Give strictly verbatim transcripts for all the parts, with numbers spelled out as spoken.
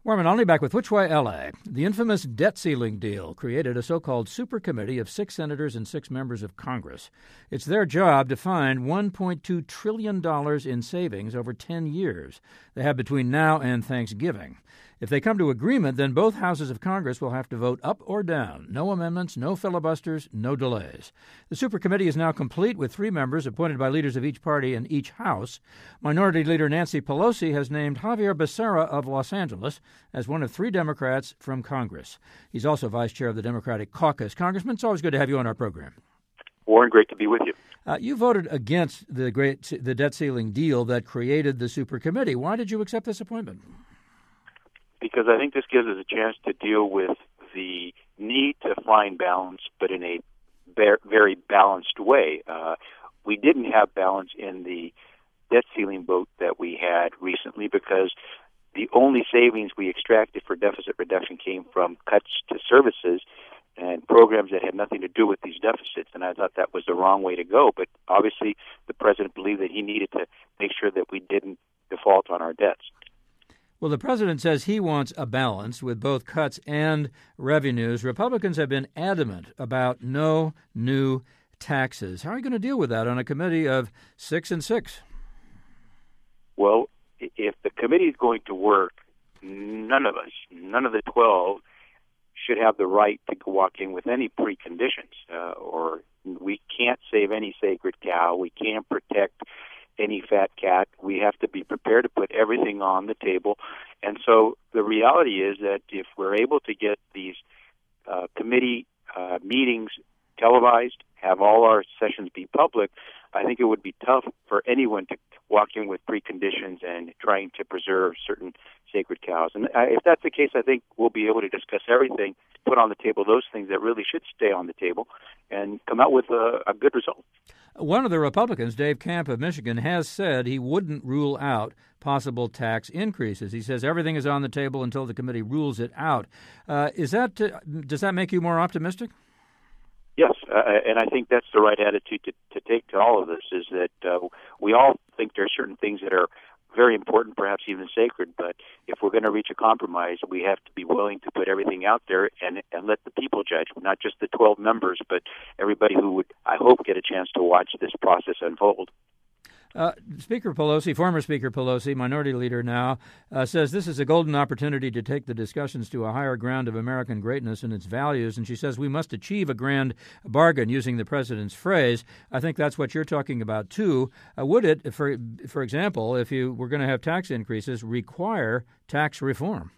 Warren Only back with Which Way L A. The infamous debt ceiling deal created a so-called super committee of six senators and six members of Congress. It's their job to find one point two trillion dollars in savings over ten years. They have between now and Thanksgiving. If they come to agreement, then both houses of Congress will have to vote up or down. No amendments, no filibusters, no delays. The super committee is now complete with three members appointed by leaders of each party in each house. Minority Leader Nancy Pelosi has named Javier Becerra of Los Angeles as one of three Democrats from Congress. He's also vice chair of the Democratic caucus. Congressman, it's always good to have you on our program. Warren, great to be with you. Uh, you voted against the great the debt ceiling deal that created the super committee. Why did you accept this appointment? Because I think this gives us a chance to deal with the need to find balance, but in a very balanced way. Uh, we didn't have balance in the debt ceiling vote that we had recently because the only savings we extracted for deficit reduction came from cuts to services and programs that had nothing to do with these deficits, and I thought that was the wrong way to go. But obviously the president believed that he needed to make sure that we didn't default on our debts. Well, the president says he wants a balance with both cuts and revenues. Republicans have been adamant about no new taxes. How are you going to deal with that on a committee of six and six? Well, if the committee is going to work, none of us, none of the twelve, should have the right to walk in with any preconditions. Uh, or we can't save any sacred cow. We can't protect any fat cat. We have to be prepared to put everything on the table. And so the reality is that if we're able to get these uh, committee uh, meetings televised, have all our sessions be public, I think it would be tough for anyone to walk in with preconditions and trying to preserve certain sacred cows. And I, if that's the case, I think we'll be able to discuss everything, put on the table those things that really should stay on the table, and come out with a, a good result. One of the Republicans, Dave Camp of Michigan, has said he wouldn't rule out possible tax increases. He says everything is on the table until the committee rules it out. Uh, is that uh, does that make you more optimistic? Yes, uh, and I think that's the right attitude to, to take to all of this, is that uh, we all think there are certain things that are very important, perhaps even sacred, but if we're going to reach a compromise, we have to be willing to put everything out there and, and let the people judge, not just the twelve members, but everybody who would, I hope, get a chance to watch this process unfold. Uh, Speaker Pelosi, former Speaker Pelosi, minority leader now, uh, says this is a golden opportunity to take the discussions to a higher ground of American greatness and its values. And she says we must achieve a grand bargain, using the president's phrase. I think that's what you're talking about, too. Uh, would it, for, for example, if you were going to have tax increases, require tax reform?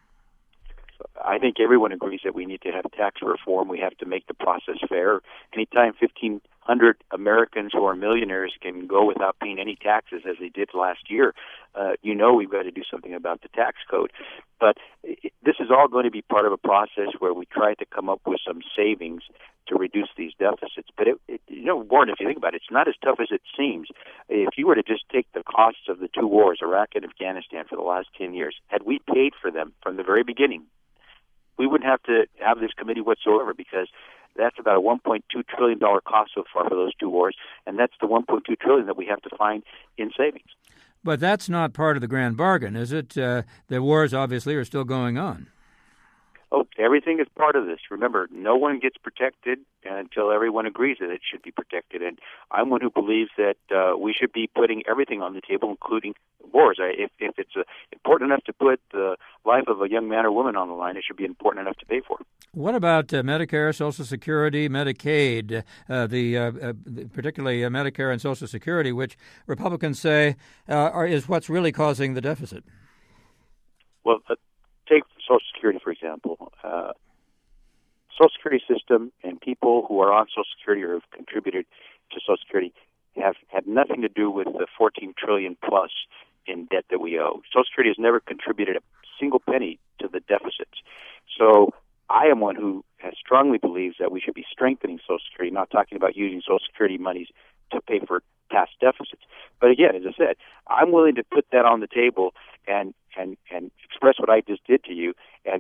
I think everyone agrees that we need to have tax reform. We have to make the process fair. Anytime fifteen hundred Americans who are millionaires can go without paying any taxes, as they did last year, uh, you know we've got to do something about the tax code. But it, this is all going to be part of a process where we try to come up with some savings to reduce these deficits. But, it, it, you know, Warren, if you think about it, it's not as tough as it seems. If you were to just take the costs of the two wars, Iraq and Afghanistan, for the last ten years, had we paid for them from the very beginning, we wouldn't have to have this committee whatsoever, because that's about a one point two trillion dollars cost so far for those two wars, and that's the one point two trillion dollars that we have to find in savings. But that's not part of the grand bargain, is it? Uh, the wars obviously are still going on. Oh, everything is part of this. Remember, no one gets protected until everyone agrees that it should be protected. And I'm one who believes that uh, we should be putting everything on the table, including wars. I, if, if it's uh, important enough to put the life of a young man or woman on the line, it should be important enough to pay for it. What about uh, Medicare, Social Security, Medicaid, uh, the, uh, uh, particularly uh, Medicare and Social Security, which Republicans say uh, are, is what's really causing the deficit? Well, uh, take Social Security, for example. Uh, Social Security system and people who are on Social Security or have contributed to Social Security have had nothing to do with the fourteen trillion dollars plus in debt that we owe. Social Security has never contributed a single penny to the deficits. So I am one who has strongly believes that we should be strengthening Social Security, not talking about using Social Security monies to pay for past deficits. But again, as I said, I'm willing to put that on the table and and, and express what I just did to you and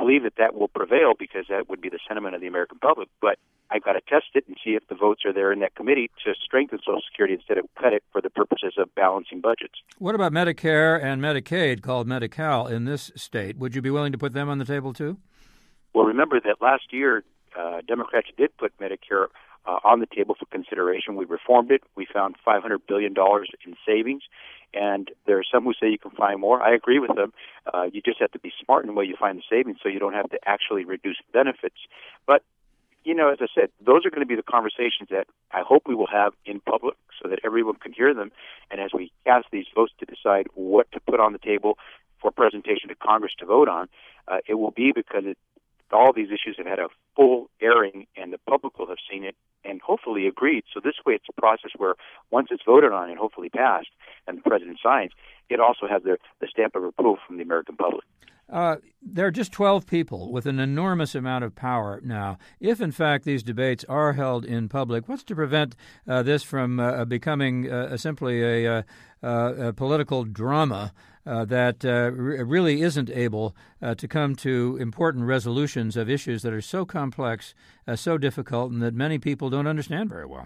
believe that that will prevail because that would be the sentiment of the American public. But I've got to test it and see if the votes are there in that committee to strengthen Social Security instead of cut it for the purposes of balancing budgets. What about Medicare and Medicaid, called Medi-Cal, in this state? Would you be willing to put them on the table, too? Well, remember that last year, uh, Democrats did put Medicare uh, on the table for consideration. We reformed it. We found five hundred billion dollars in savings. And there are some who say you can find more. I agree with them. Uh, you just have to be smart in the way you find the savings so you don't have to actually reduce benefits. But, you know, as I said, those are going to be the conversations that I hope we will have in public so that everyone can hear them. And as we cast these votes to decide what to put on the table for presentation to Congress to vote on, uh, it will be because it, all these issues have had a full airing and the public will have seen it and hopefully agreed. So this way it's a process where once it's voted on and hopefully passed and the president signs, it also has the, the stamp of approval from the American public. Uh, there are just twelve people with an enormous amount of power now. If, in fact, these debates are held in public, what's to prevent uh, this from uh, becoming uh, simply a, uh, uh, a political drama uh, that uh, re- really isn't able uh, to come to important resolutions of issues that are so complex, uh, so difficult, and that many people don't understand very well?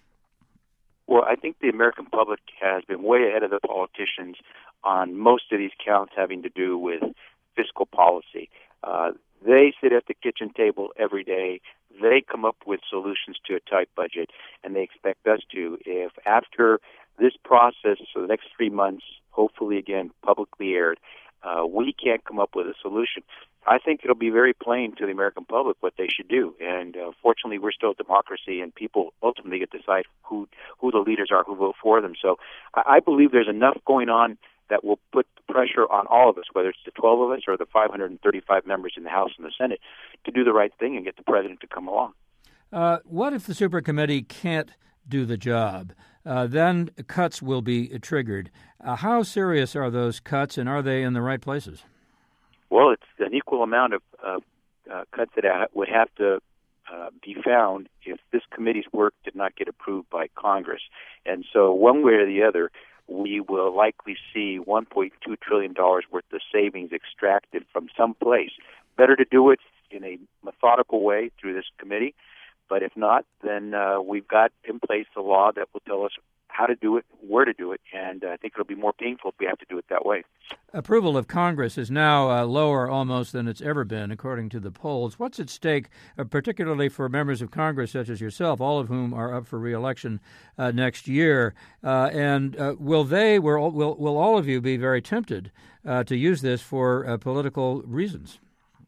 Well, I think the American public has been way ahead of the politicians on most of these counts having to do with fiscal policy. Uh, they sit at the kitchen table every day. They come up with solutions to a tight budget, and they expect us to. If after this process, so the next three months, hopefully again publicly aired, uh, we can't come up with a solution, I think it'll be very plain to the American public what they should do. And uh, fortunately, we're still a democracy, and people ultimately get to decide who who the leaders are who vote for them. So I, I believe there's enough going on that will put pressure on all of us, whether it's the twelve of us or the five hundred thirty-five members in the House and the Senate, to do the right thing and get the president to come along. Uh, what if the supercommittee can't do the job? Uh, then cuts will be triggered. Uh, how serious are those cuts, and are they in the right places? Well, it's an equal amount of uh, uh, cuts that ha- would have to uh, be found if this committee's work did not get approved by Congress. And so one way or the other, we will likely see one point two trillion dollars worth of savings extracted from some place. Better to do it in a methodical way through this committee, but if not, then uh, we've got in place a law that will tell us how to do it, where to do it, and I think it'll be more painful if we have to do it that way. Approval of Congress is now uh, lower almost than it's ever been, according to the polls. What's at stake, uh, particularly for members of Congress such as yourself, all of whom are up for re-election uh, next year? Uh, and uh, will they, will, will, will all of you be very tempted uh, to use this for uh, political reasons?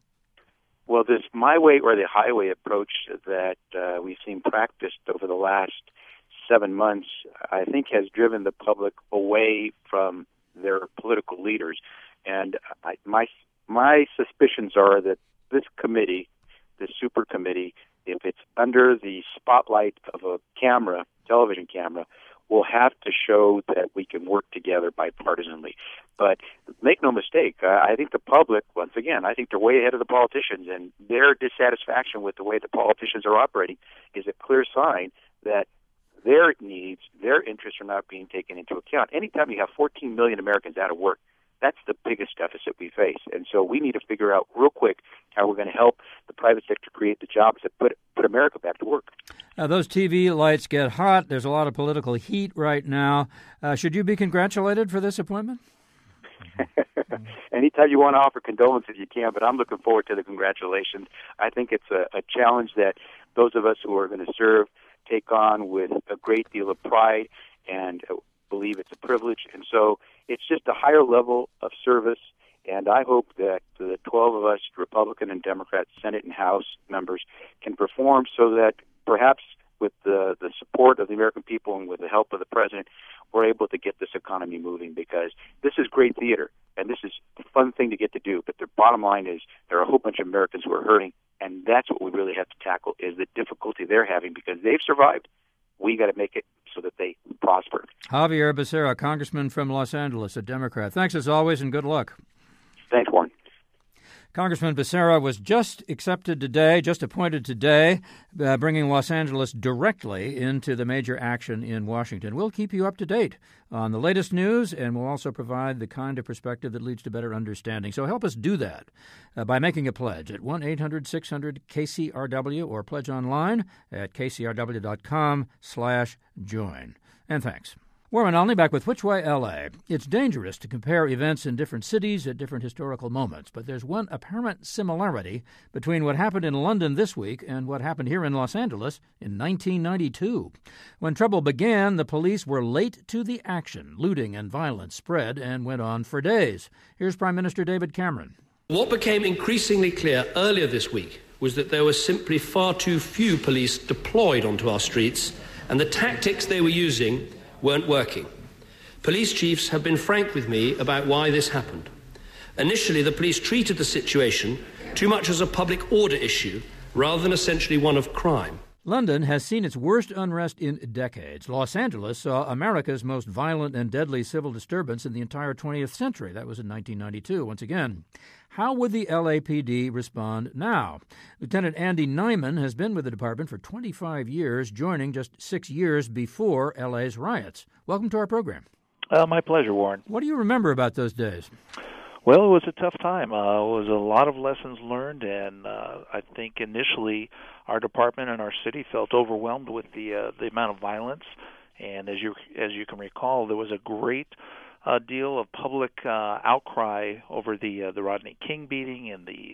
Well, this my way or the highway approach that uh, we've seen practiced over the last seven months, I think, has driven the public away from their political leaders. And I, my my suspicions are that this committee, this super committee, if it's under the spotlight of a camera, television camera, will have to show that we can work together bipartisanly. But make no mistake, uh, I think the public, once again, I think they're way ahead of the politicians, and their dissatisfaction with the way the politicians are operating is a clear sign that their needs, their interests are not being taken into account. Anytime you have fourteen million Americans out of work, that's the biggest deficit we face. And so we need to figure out real quick how we're going to help the private sector create the jobs that put put America back to work. Uh, those T V lights get hot. There's a lot of political heat right now. Uh, should you be congratulated for this appointment? Anytime you want to offer condolences, you can, but I'm looking forward to the congratulations. I think it's a, a challenge that those of us who are going to serve take on with a great deal of pride and believe it's a privilege. And so it's just a higher level of service, and I hope that the twelve of us, Republican and Democrat, Senate and House members, can perform so that perhaps with the, the support of the American people and with the help of the president, we're able to get this economy moving, because this is great theater, and this is a fun thing to get to do. But the bottom line is there are a whole bunch of Americans who are hurting, and that's what we really have to tackle, is the difficulty they're having, because they've survived. We got to make it so that they prosper. Xavier Becerra, Congressman from Los Angeles, a Democrat. Thanks as always, and good luck. Thanks, Warren. Congressman Becerra was just accepted today, just appointed today, uh, bringing Los Angeles directly into the major action in Washington. We'll keep you up to date on the latest news, and we'll also provide the kind of perspective that leads to better understanding. So help us do that uh, by making a pledge at one eight hundred six hundred K C R W or pledge online at k c r w dot com slash join. And thanks. Warren Olney back with Which Way L A. It's dangerous to compare events in different cities at different historical moments, but there's one apparent similarity between what happened in London this week and what happened here in Los Angeles in nineteen ninety-two. When trouble began, the police were late to the action. Looting and violence spread and went on for days. Here's Prime Minister David Cameron. What became increasingly clear earlier this week was that there were simply far too few police deployed onto our streets, and the tactics they were using weren't working. Police chiefs have been frank with me about why this happened. Initially, the police treated the situation too much as a public order issue rather than essentially one of crime. London has seen its worst unrest in decades. Los Angeles saw America's most violent and deadly civil disturbance in the entire twentieth century. That was in nineteen ninety-two, once again. How would the L A P D respond now? Lieutenant Andy Nyman has been with the department for twenty-five years, joining just six years before L A's riots. Welcome to our program. Uh, my pleasure, Warren. What do you remember about those days? Well, it was a tough time. Uh, it was a lot of lessons learned, and uh, I think initially our department and our city felt overwhelmed with the uh, the amount of violence. And as you as you can recall, there was a great uh, deal of public uh, outcry over the uh, the Rodney King beating and the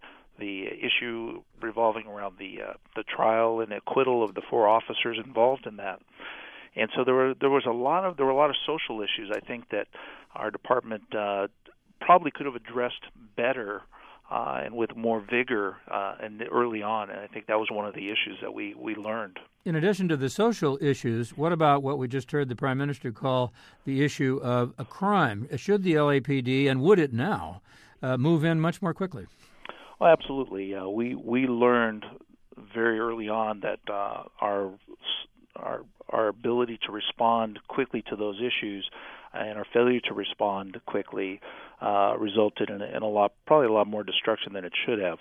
the issue revolving around the uh, the trial and acquittal of the four officers involved in that. And so there were there was a lot of there were a lot of social issues. I think that our department uh, probably could have addressed better uh, and with more vigor uh, and early on, and I think that was one of the issues that we, we learned. In addition to the social issues, what about what we just heard the Prime Minister call the issue of a crime? Should the L A P D, and would it now, uh, move in much more quickly? Well, absolutely. Uh, we we learned very early on that uh, our our our ability to respond quickly to those issues and our failure to respond quickly uh, resulted in, in a lot, probably a lot more destruction than it should have.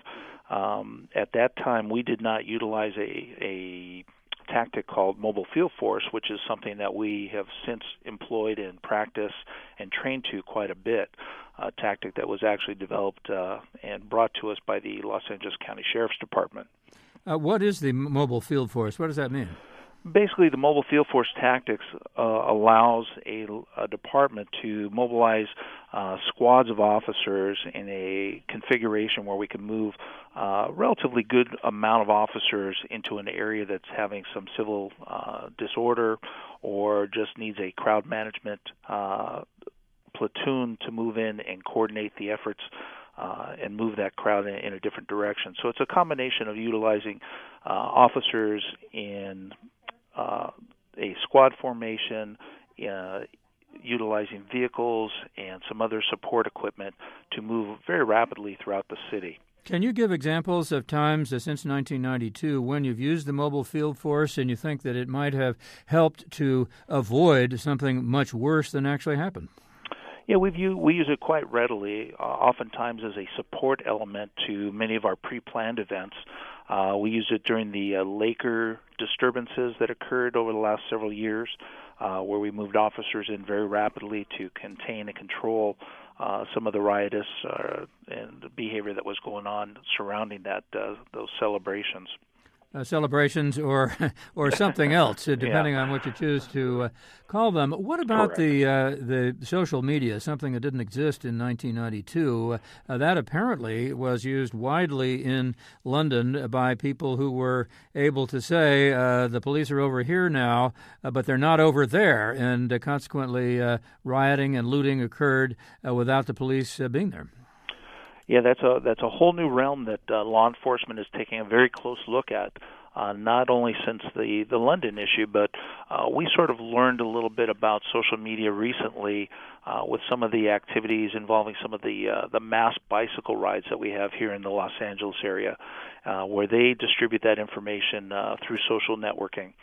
Um, at that time, we did not utilize a, a tactic called mobile field force, which is something that we have since employed in practice and trained to quite a bit. A tactic that was actually developed uh, and brought to us by the Los Angeles County Sheriff's Department. Uh, what is the mobile field force? What does that mean? Basically, the mobile field force tactics uh, allows a, a department to mobilize uh, squads of officers in a configuration where we can move a relatively good amount of officers into an area that's having some civil uh, disorder or just needs a crowd management uh, platoon to move in and coordinate the efforts Uh, and move that crowd in, in a different direction. So it's a combination of utilizing uh, officers in uh, a squad formation, uh, utilizing vehicles and some other support equipment to move very rapidly throughout the city. Can you give examples of times uh, since nineteen ninety-two when you've used the mobile field force and you think that it might have helped to avoid something much worse than actually happened? Yeah, we've used, we use it quite readily, uh, oftentimes as a support element to many of our pre-planned events. Uh, we used it during the uh, Laker disturbances that occurred over the last several years, uh, where we moved officers in very rapidly to contain and control uh, some of the riotous uh, and behavior that was going on surrounding that uh, those celebrations. Uh, celebrations or or something else, uh, depending yeah. on what you choose to uh, call them. What about Correct. the uh, the social media, something that didn't exist in nineteen ninety-two? Uh, that apparently was used widely in London by people who were able to say uh, the police are over here now, uh, but they're not over there, and uh, consequently uh, rioting and looting occurred uh, without the police uh, being there. Yeah, that's a that's a whole new realm that uh, law enforcement is taking a very close look at. Uh, not only since the the London issue, but uh, we sort of learned a little bit about social media recently uh, with some of the activities involving some of the uh, the mass bicycle rides that we have here in the Los Angeles area, uh, where they distribute that information uh, through social networking.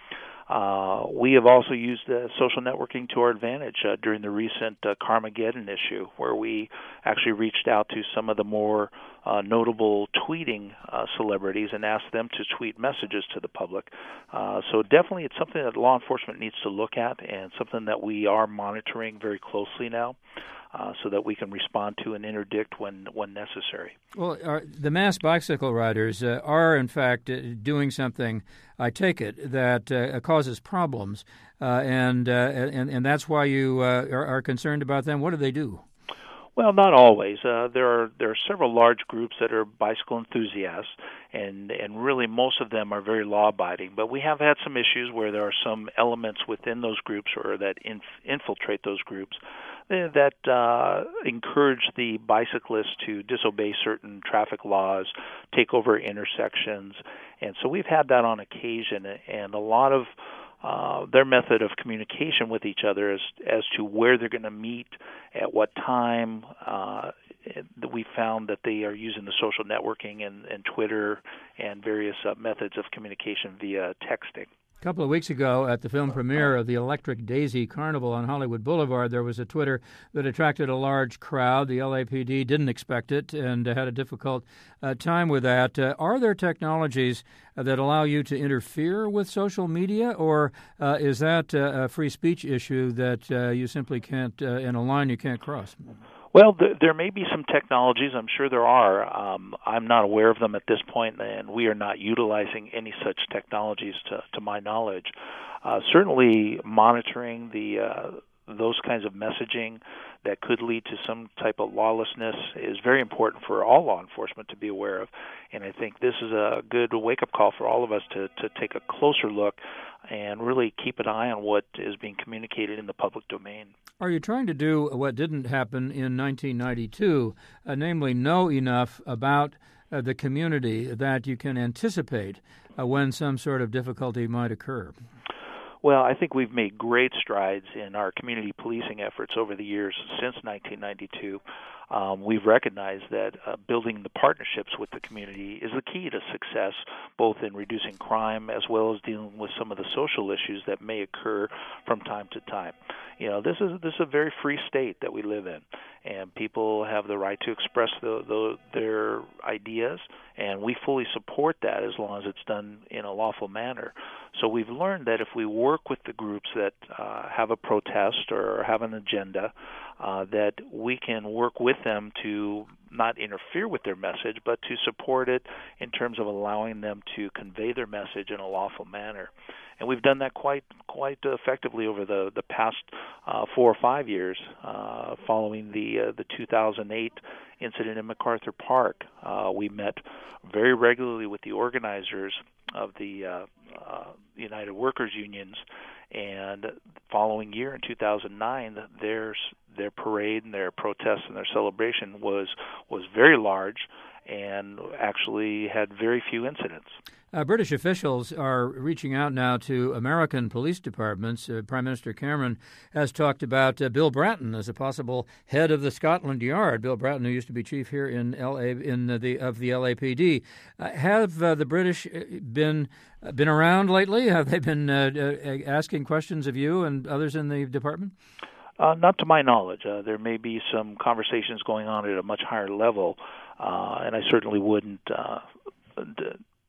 Uh, we have also used uh, social networking to our advantage uh, during the recent uh, Carmageddon issue, where we actually reached out to some of the more uh, notable tweeting uh, celebrities and asked them to tweet messages to the public. Uh, so definitely it's something that law enforcement needs to look at, and something that we are monitoring very closely now. Uh, so that we can respond to and interdict when, when necessary. Well, are, the mass bicycle riders uh, are, in fact, uh, doing something, I take it, that uh, causes problems, uh, and, uh, and and that's why you uh, are, are concerned about them. What do they do? Well, not always. Uh, there are there are several large groups that are bicycle enthusiasts, and and really most of them are very law-abiding. But we have had some issues where there are some elements within those groups or that inf- infiltrate those groups that uh, encourage the bicyclists to disobey certain traffic laws, take over intersections. And so we've had that on occasion, and a lot of uh, their method of communication with each other as, as to where they're going to meet, at what time. Uh, we found that they are using the social networking and, and Twitter and various uh, methods of communication via texting. A couple of weeks ago at the film premiere of the Electric Daisy Carnival on Hollywood Boulevard, there was a Twitter that attracted a large crowd. The L A P D didn't expect it and had a difficult uh, time with that. Uh, are there technologies uh, that allow you to interfere with social media, or uh, is that uh, a free speech issue that uh, you simply can't, uh, in a line you can't cross? Well, th- there may be some technologies. I'm sure there are. Um, I'm not aware of them at this point, and we are not utilizing any such technologies to, to my knowledge. Uh, certainly, monitoring the uh, those kinds of messaging that could lead to some type of lawlessness is very important for all law enforcement to be aware of. And I think this is a good wake-up call for all of us to, to take a closer look and really keep an eye on what is being communicated in the public domain. Are you trying to do what didn't happen in nineteen ninety-two, uh, namely know enough about uh, the community that you can anticipate uh, when some sort of difficulty might occur? Well, I think we've made great strides in our community policing efforts over the years since nineteen ninety-two. Um, we've recognized that uh, building the partnerships with the community is the key to success, both in reducing crime as well as dealing with some of the social issues that may occur from time to time. You know, this is this is a very free state that we live in, and people have the right to express the, the, their ideas, and we fully support that as long as it's done in a lawful manner. So we've learned that if we work with the groups that uh, have a protest or have an agenda, uh, that we can work with them to not interfere with their message, but to support it in terms of allowing them to convey their message in a lawful manner. And we've done that quite quite effectively over the the past uh, four or five years, uh, following the uh, the two thousand eight incident in MacArthur Park. Uh, we met very regularly with the organizers of the uh, uh, United Workers Unions, and following year in two thousand nine, their their parade and their protest and their celebration was was very large, and actually had very few incidents. Uh, British officials are reaching out now to American police departments. Uh, Prime Minister Cameron has talked about uh, Bill Bratton as a possible head of the Scotland Yard. Bill Bratton, who used to be chief here in L A in uh, the of the L A P D. Uh, have uh, the British been uh, been around lately? Have they been uh, uh, asking questions of you and others in the department? Uh, not to my knowledge. Uh, there may be some conversations going on at a much higher level, uh, and I certainly wouldn't uh, d-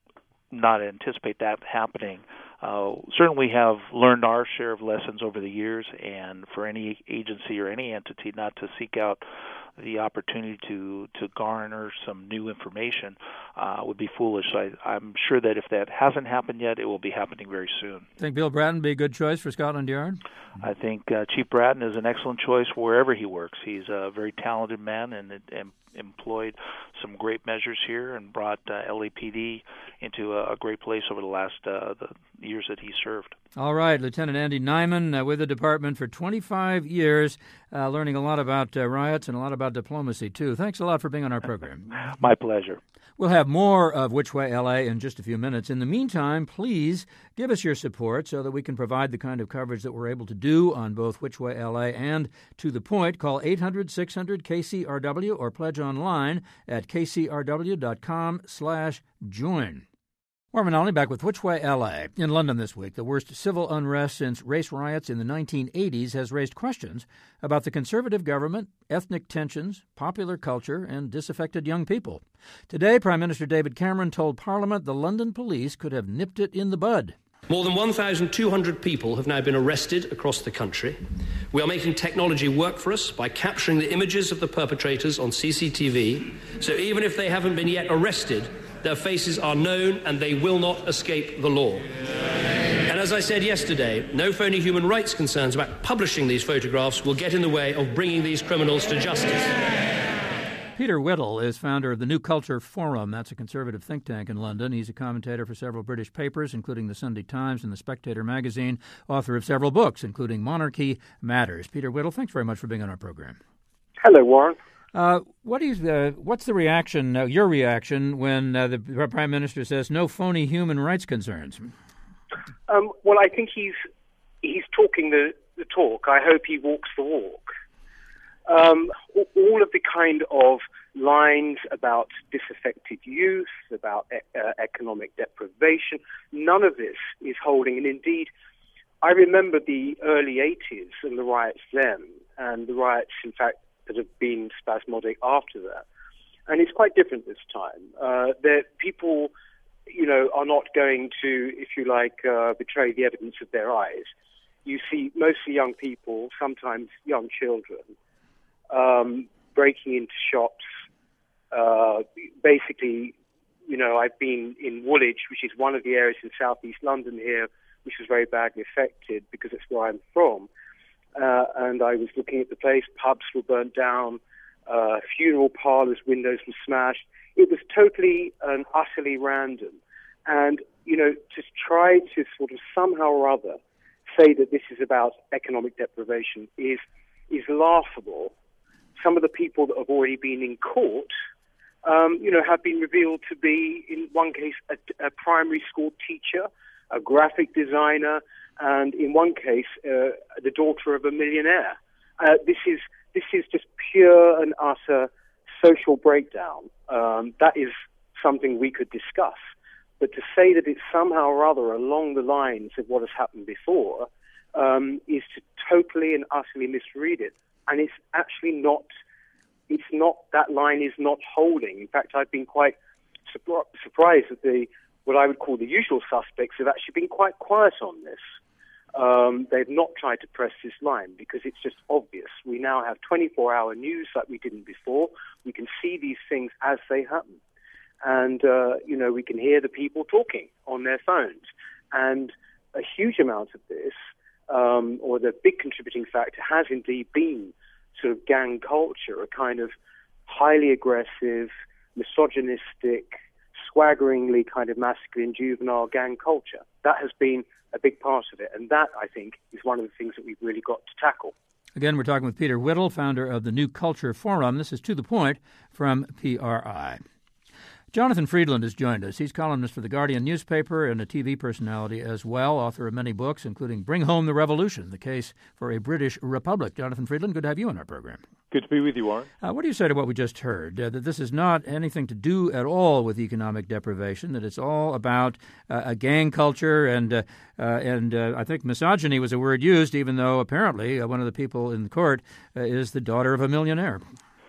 not anticipate that happening. Uh, certainly we have learned our share of lessons over the years, and for any agency or any entity not to seek out the opportunity to, to garner some new information uh, would be foolish. So I, I'm sure that if that hasn't happened yet, it will be happening very soon. Think Bill Bratton be a good choice for Scotland Yard? I think uh, Chief Bratton is an excellent choice wherever he works. He's a very talented man and, and employed some great measures here and brought uh, L A P D into a, a great place over the last uh, the years that he served. All right, Lieutenant Andy Nyman uh, with the department for twenty-five years, uh, learning a lot about uh, riots and a lot about diplomacy, too. Thanks a lot for being on our program. My pleasure. We'll have more of Which Way L A in just a few minutes. In the meantime, please give us your support so that we can provide the kind of coverage that we're able to do on both Which Way L A and To the Point. Call eight hundred six hundred K C R W or pledge online at kcrw.com slash join. Warren Mennelly back with Which Way L A. In London this week, the worst civil unrest since race riots in the nineteen eighties has raised questions about the Conservative government, ethnic tensions, popular culture, and disaffected young people. Today, Prime Minister David Cameron told Parliament the London police could have nipped it in the bud. More than one thousand two hundred people have now been arrested across the country. We are making technology work for us by capturing the images of the perpetrators on C C T V, so even if they haven't been yet arrested, their faces are known and they will not escape the law. And as I said yesterday, no phony human rights concerns about publishing these photographs will get in the way of bringing these criminals to justice. Peter Whittle is founder of the New Culture Forum. That's a conservative think tank in London. He's a commentator for several British papers, including the Sunday Times and the Spectator magazine, author of several books, including Monarchy Matters. Peter Whittle, thanks very much for being on our program. Hello, Warren. Uh, what is the, what's the reaction, uh, your reaction, when uh, the Prime Minister says no phony human rights concerns? Um, well, I think he's he's talking the, the talk. I hope he walks the walk. Um, all of the kind of lines about disaffected youth, about e- uh, economic deprivation, none of this is holding. And indeed, I remember the early eighties and the riots then, and the riots, in fact, that have been spasmodic after that. And it's quite different this time. Uh, that people, you know, are not going to, if you like, uh, betray the evidence of their eyes. You see mostly young people, sometimes young children, um, breaking into shops. Uh, basically, you know, I've been in Woolwich, which is one of the areas in southeast London here, which was very badly affected because it's where I'm from. Uh, and I was looking at the place. Pubs were burnt down. Uh, funeral parlors' windows were smashed. It was totally and utterly random. And, you know, to try to sort of somehow or other say that this is about economic deprivation is is laughable. Some of the people that have already been in court, um, you know, have been revealed to be, in one case, a, a primary school teacher, a graphic designer, and in one case, uh, the daughter of a millionaire. Uh, this is this is just pure and utter social breakdown. Um, that is something we could discuss. But to say that it's somehow or other along the lines of what has happened before um, is to totally and utterly misread it. And it's actually not. It's not that line is not holding. In fact, I've been quite surpri- surprised that the what I would call the usual suspects have actually been quite quiet on this. Um, they've not tried to press this line because it's just obvious. We now have twenty-four hour news like we didn't before. We can see these things as they happen. And, uh, you know, we can hear the people talking on their phones. And a huge amount of this, um, or the big contributing factor, has indeed been sort of gang culture, a kind of highly aggressive, misogynistic, swaggeringly kind of masculine, juvenile gang culture. That has been a big part of it, and that, I think, is one of the things that we've really got to tackle. Again, we're talking with Peter Whittle, founder of the New Culture Forum. This is To the Point from P R I. Jonathan Freedland has joined us. He's columnist for The Guardian newspaper and a T V personality as well, author of many books, including Bring Home the Revolution, the case for a British Republic. Jonathan Freedland, good to have you on our program. Good to be with you, Warren. Uh, what do you say to what we just heard, uh, that this is not anything to do at all with economic deprivation, that it's all about uh, a gang culture, and uh, uh, and uh, I think misogyny was a word used, even though apparently uh, one of the people in the court uh, is the daughter of a millionaire?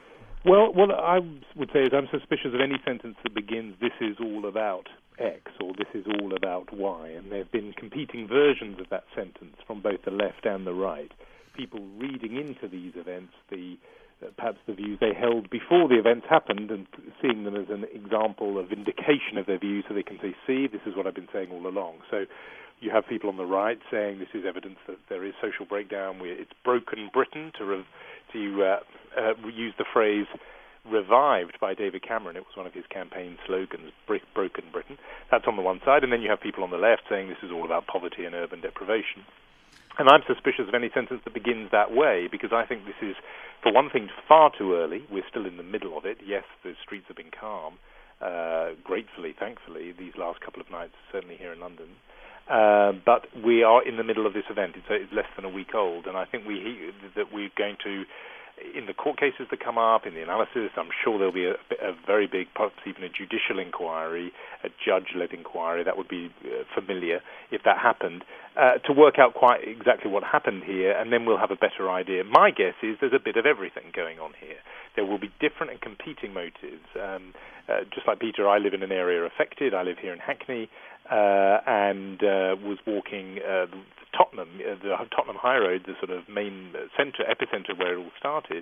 Well, what I would say is I'm suspicious of any sentence that begins, this is all about X, or this is all about Y, and there have been competing versions of that sentence from both the left and the right. People reading into these events the uh, perhaps the views they held before the events happened, and seeing them as an example of vindication of their views, so they can say, see, this is what I've been saying all along. So you have people on the right saying this is evidence that there is social breakdown, it's broken Britain, to re- to uh, uh, use the phrase revived by David Cameron. It was one of his campaign slogans, broken Britain. That's on the one side. And then you have people on the left saying this is all about poverty and urban deprivation. And I'm suspicious of any sentence that begins that way, because I think this is, for one thing, far too early. We're still in the middle of it. Yes, the streets have been calm, uh, gratefully, thankfully, these last couple of nights, certainly here in London. Uh, but we are in the middle of this event. It's, it's less than a week old, and I think we that we're going to in the court cases that come up, in the analysis, I'm sure there'll be a, a very big, perhaps even a judicial inquiry, a judge-led inquiry. That would be uh, familiar if that happened, uh, to work out quite exactly what happened here, and then we'll have a better idea. My guess is there's a bit of everything going on here. There will be different and competing motives. Um, uh, just like Peter, I live in an area affected. I live here in Hackney, uh, and uh, was walking uh, Tottenham, uh, the Tottenham High Road, the sort of main centre, epicenter where it all started,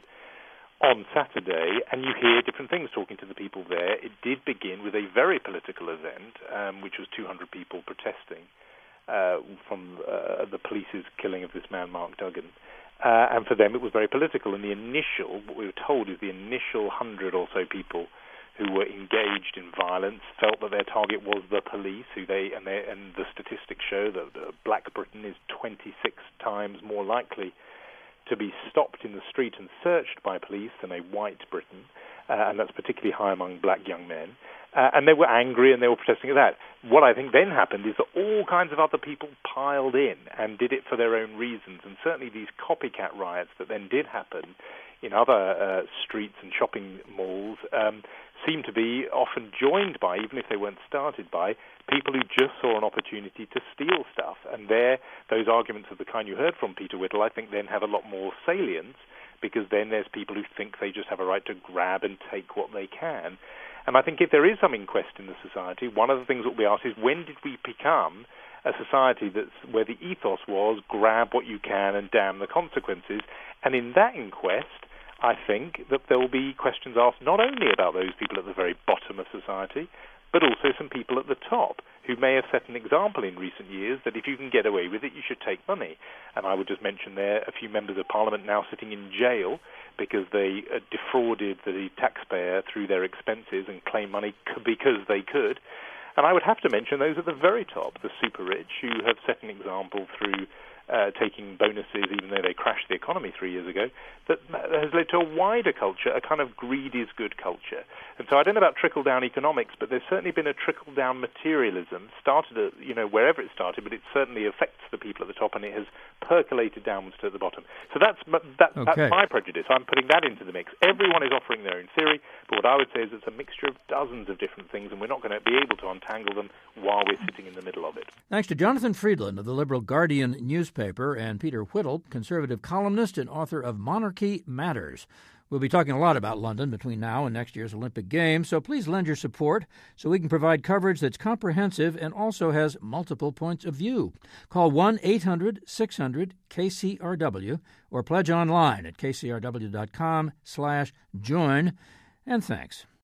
on Saturday, and you hear different things talking to the people there. It did begin with a very political event, um, which was two hundred people protesting uh, from uh, the police's killing of this man, Mark Duggan. Uh, and for them, it was very political. And the initial, what we were told is the initial hundred or so people who were engaged in violence felt that their target was the police, who they and, they, and the statistics show that uh, Black Britain is twenty-six times more likely to be stopped in the street and searched by police than a white Britain, uh, and that's particularly high among black young men. Uh, and they were angry and they were protesting at that. What I think then happened is that all kinds of other people piled in and did it for their own reasons, and certainly these copycat riots that then did happen in other uh, streets and shopping malls um, seem to be often joined by, even if they weren't started by, people who just saw an opportunity to steal stuff. And there, those arguments of the kind you heard from Peter Whittle, I think then have a lot more salience, because then there's people who think they just have a right to grab and take what they can. And I think if there is some inquest in the society, one of the things that we ask is, when did we become a society that's where the ethos was grab what you can and damn the consequences? And in that inquest, I think that there will be questions asked not only about those people at the very bottom of society, but also some people at the top who may have set an example in recent years that if you can get away with it, you should take money. And I would just mention there a few members of Parliament now sitting in jail because they uh, defrauded the taxpayer through their expenses and claimed money c- because they could. And I would have to mention those at the very top, the super rich, who have set an example through uh, taking bonuses, even though they crashed the economy three years ago, that has led to a wider culture, a kind of greed is good culture. And so I don't know about trickle-down economics, but there's certainly been a trickle-down materialism, started at, you know, wherever it started, but it certainly affects the people at the top, and it has percolated downwards to the bottom. So that's that, okay. that's my prejudice. I'm putting that into the mix. Everyone is offering their own theory, but what I would say is it's a mixture of dozens of different things, and we're not going to be able to untangle them while we're sitting in the middle of it. Thanks to Jonathan Friedland of the liberal Guardian newspaper and Peter Whittle, conservative columnist and author of Monarchy Matters. We'll be talking a lot about London between now and next year's Olympic Games, so please lend your support so we can provide coverage that's comprehensive and also has multiple points of view. Call one eight hundred six hundred K C R W or pledge online at kcrw.com slash join, and thanks.